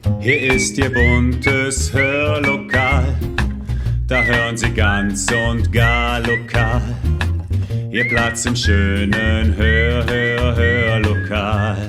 Hier ist Ihr buntes Hörlokal, da hören Sie ganz und gar lokal. Ihr Platz im schönen Hörlokal.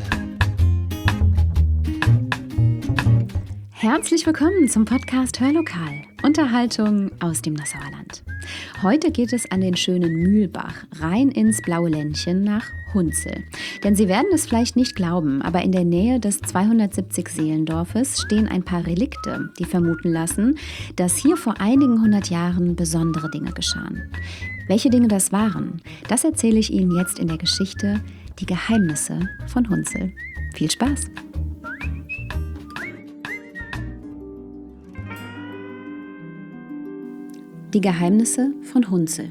Herzlich willkommen zum Podcast Hörlokal, Unterhaltung aus dem Nassauer Land. Heute geht es an den schönen Mühlbach, rein ins blaue Ländchen nach Hunzel. Denn Sie werden es vielleicht nicht glauben, aber in der Nähe des 270-Seelendorfes stehen ein paar Relikte, die vermuten lassen, dass hier vor einigen 100 Jahren besondere Dinge geschahen. Welche Dinge das waren, das erzähle ich Ihnen jetzt in der Geschichte Die Geheimnisse von Hunzel. Viel Spaß! Die Geheimnisse von Hunzel.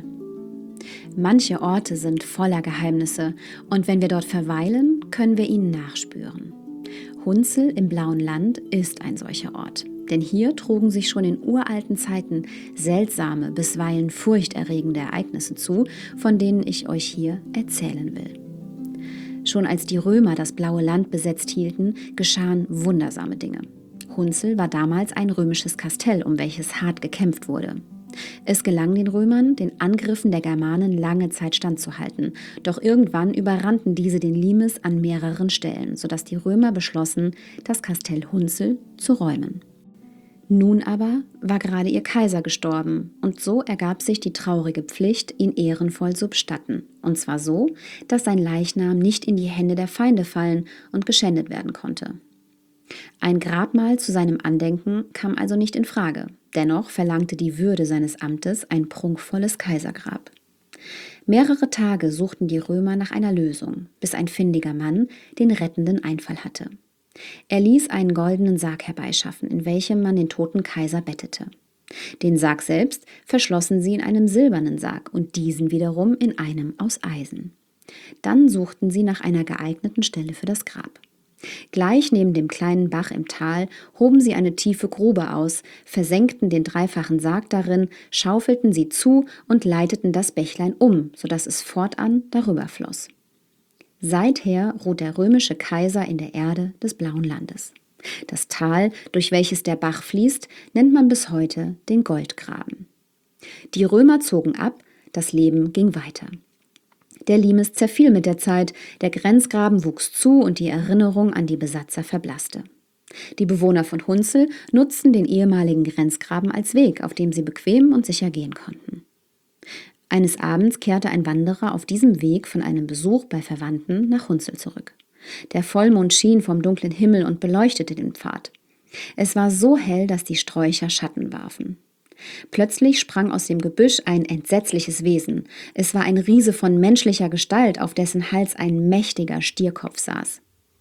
Manche Orte sind voller Geheimnisse und wenn wir dort verweilen, können wir ihnen nachspüren. Hunzel im Blauen Land ist ein solcher Ort, denn hier trugen sich schon in uralten Zeiten seltsame, bisweilen furchterregende Ereignisse zu, von denen ich euch hier erzählen will. Schon als die Römer das Blaue Land besetzt hielten, geschahen wundersame Dinge. Hunzel war damals ein römisches Kastell, um welches hart gekämpft wurde. Es gelang den Römern, den Angriffen der Germanen lange Zeit standzuhalten, doch irgendwann überrannten diese den Limes an mehreren Stellen, sodass die Römer beschlossen, das Kastell Hunzel zu räumen. Nun aber war gerade ihr Kaiser gestorben und so ergab sich die traurige Pflicht, ihn ehrenvoll zu bestatten, und zwar so, dass sein Leichnam nicht in die Hände der Feinde fallen und geschändet werden konnte. Ein Grabmal zu seinem Andenken kam also nicht in Frage. Dennoch verlangte die Würde seines Amtes ein prunkvolles Kaisergrab. Mehrere Tage suchten die Römer nach einer Lösung, bis ein findiger Mann den rettenden Einfall hatte. Er ließ einen goldenen Sarg herbeischaffen, in welchem man den toten Kaiser bettete. Den Sarg selbst verschlossen sie in einem silbernen Sarg und diesen wiederum in einem aus Eisen. Dann suchten sie nach einer geeigneten Stelle für das Grab. Gleich neben dem kleinen Bach im Tal hoben sie eine tiefe Grube aus, versenkten den dreifachen Sarg darin, schaufelten sie zu und leiteten das Bächlein um, sodass es fortan darüber floss. Seither ruht der römische Kaiser in der Erde des Blauen Landes. Das Tal, durch welches der Bach fließt, nennt man bis heute den Goldgraben. Die Römer zogen ab, das Leben ging weiter. Der Limes zerfiel mit der Zeit, der Grenzgraben wuchs zu und die Erinnerung an die Besatzer verblasste. Die Bewohner von Hunzel nutzten den ehemaligen Grenzgraben als Weg, auf dem sie bequem und sicher gehen konnten. Eines Abends kehrte ein Wanderer auf diesem Weg von einem Besuch bei Verwandten nach Hunzel zurück. Der Vollmond schien vom dunklen Himmel und beleuchtete den Pfad. Es war so hell, dass die Sträucher Schatten warfen. Plötzlich sprang aus dem Gebüsch ein entsetzliches Wesen. Es war ein Riese von menschlicher Gestalt, auf dessen Hals ein mächtiger Stierkopf saß.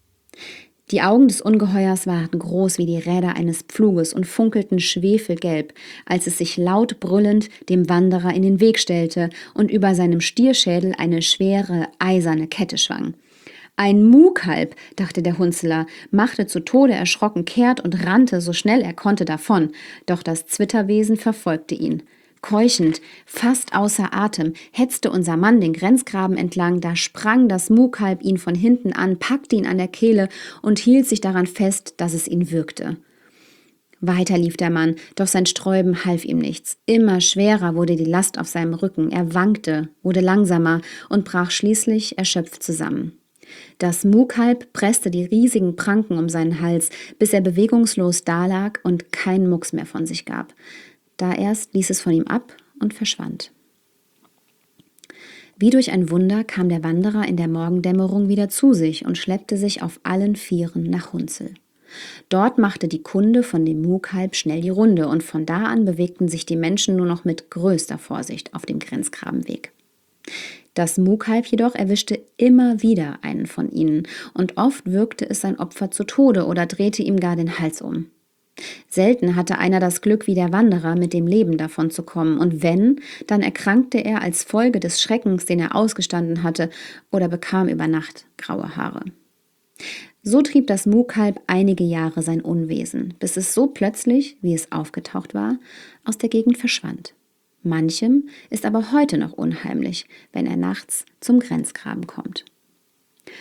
Die Augen des Ungeheuers waren groß wie die Räder eines Pfluges und funkelten schwefelgelb, als es sich laut brüllend dem Wanderer in den Weg stellte und über seinem Stierschädel eine schwere, eiserne Kette schwang. Ein Muhkalb, dachte der Hunzeler, machte zu Tode erschrocken kehrt und rannte so schnell er konnte davon, doch das Zwitterwesen verfolgte ihn. Keuchend, fast außer Atem, hetzte unser Mann den Grenzgraben entlang, da sprang das Muhkalb ihn von hinten an, packte ihn an der Kehle und hielt sich daran fest, dass es ihn würgte. Weiter lief der Mann, doch sein Sträuben half ihm nichts. Immer schwerer wurde die Last auf seinem Rücken, er wankte, wurde langsamer und brach schließlich erschöpft zusammen. Das Muhkalb presste die riesigen Pranken um seinen Hals, bis er bewegungslos dalag und keinen Mucks mehr von sich gab. Da erst ließ es von ihm ab und verschwand. Wie durch ein Wunder kam der Wanderer in der Morgendämmerung wieder zu sich und schleppte sich auf allen Vieren nach Hunzel. Dort machte die Kunde von dem Muhkalb schnell die Runde und von da an bewegten sich die Menschen nur noch mit größter Vorsicht auf dem Grenzgrabenweg. Das Muhkalb jedoch erwischte immer wieder einen von ihnen und oft würgte es sein Opfer zu Tode oder drehte ihm gar den Hals um. Selten hatte einer das Glück wie der Wanderer, mit dem Leben davon zu kommen, und wenn, dann erkrankte er als Folge des Schreckens, den er ausgestanden hatte, oder bekam über Nacht graue Haare. So trieb das Muhkalb einige Jahre sein Unwesen, bis es so plötzlich, wie es aufgetaucht war, aus der Gegend verschwand. Manchem ist aber heute noch unheimlich, wenn er nachts zum Grenzgraben kommt.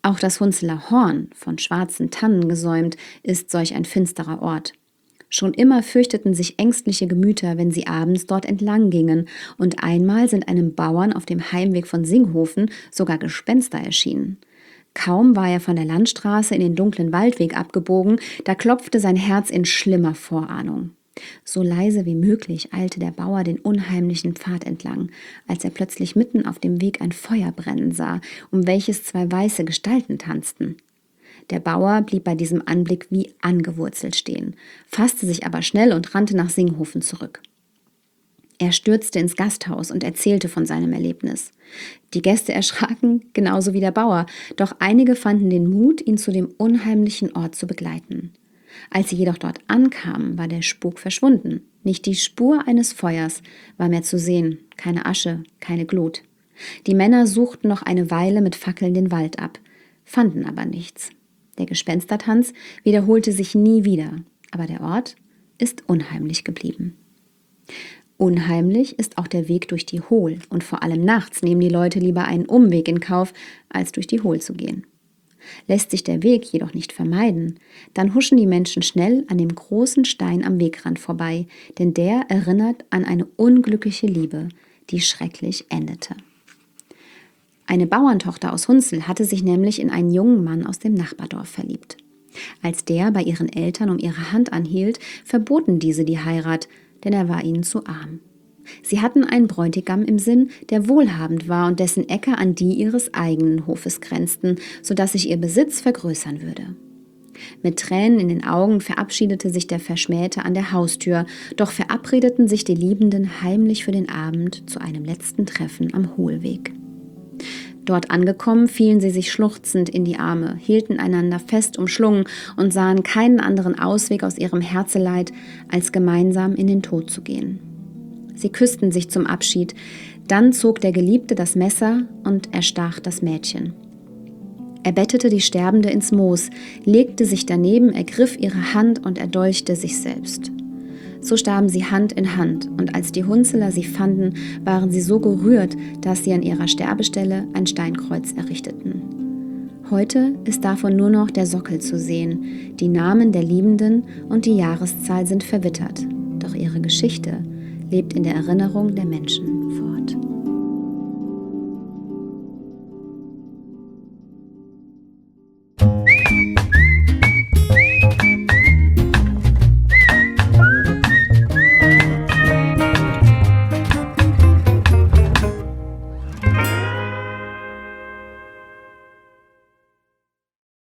Auch das Hunzeler Horn, von schwarzen Tannen gesäumt, ist solch ein finsterer Ort. Schon immer fürchteten sich ängstliche Gemüter, wenn sie abends dort entlang gingen, und einmal sind einem Bauern auf dem Heimweg von Singhofen sogar Gespenster erschienen. Kaum war er von der Landstraße in den dunklen Waldweg abgebogen, da klopfte sein Herz in schlimmer Vorahnung. So leise wie möglich eilte der Bauer den unheimlichen Pfad entlang, als er plötzlich mitten auf dem Weg ein Feuer brennen sah, um welches zwei weiße Gestalten tanzten. Der Bauer blieb bei diesem Anblick wie angewurzelt stehen, fasste sich aber schnell und rannte nach Singhofen zurück. Er stürzte ins Gasthaus und erzählte von seinem Erlebnis. Die Gäste erschraken, genauso wie der Bauer, doch einige fanden den Mut, ihn zu dem unheimlichen Ort zu begleiten. Als sie jedoch dort ankamen, war der Spuk verschwunden. Nicht die Spur eines Feuers war mehr zu sehen, keine Asche, keine Glut. Die Männer suchten noch eine Weile mit Fackeln den Wald ab, fanden aber nichts. Der Gespenstertanz wiederholte sich nie wieder, aber der Ort ist unheimlich geblieben. Unheimlich ist auch der Weg durch die Hohl, und vor allem nachts nehmen die Leute lieber einen Umweg in Kauf, als durch die Hohl zu gehen. Lässt sich der Weg jedoch nicht vermeiden, dann huschen die Menschen schnell an dem großen Stein am Wegrand vorbei, denn der erinnert an eine unglückliche Liebe, die schrecklich endete. Eine Bauerntochter aus Hunzel hatte sich nämlich in einen jungen Mann aus dem Nachbardorf verliebt. Als der bei ihren Eltern um ihre Hand anhielt, verboten diese die Heirat, denn er war ihnen zu arm. Sie hatten einen Bräutigam im Sinn, der wohlhabend war und dessen Äcker an die ihres eigenen Hofes grenzten, sodass sich ihr Besitz vergrößern würde. Mit Tränen in den Augen verabschiedete sich der Verschmähte an der Haustür, doch verabredeten sich die Liebenden heimlich für den Abend zu einem letzten Treffen am Hohlweg. Dort angekommen, fielen sie sich schluchzend in die Arme, hielten einander fest umschlungen und sahen keinen anderen Ausweg aus ihrem Herzeleid, als gemeinsam in den Tod zu gehen. Sie küssten sich zum Abschied, dann zog der Geliebte das Messer und erstach das Mädchen. Er bettete die Sterbende ins Moos, legte sich daneben, ergriff ihre Hand und erdolchte sich selbst. So starben sie Hand in Hand, und als die Hunzeler sie fanden, waren sie so gerührt, dass sie an ihrer Sterbestelle ein Steinkreuz errichteten. Heute ist davon nur noch der Sockel zu sehen, die Namen der Liebenden und die Jahreszahl sind verwittert, doch ihre Geschichte lebt in der Erinnerung der Menschen.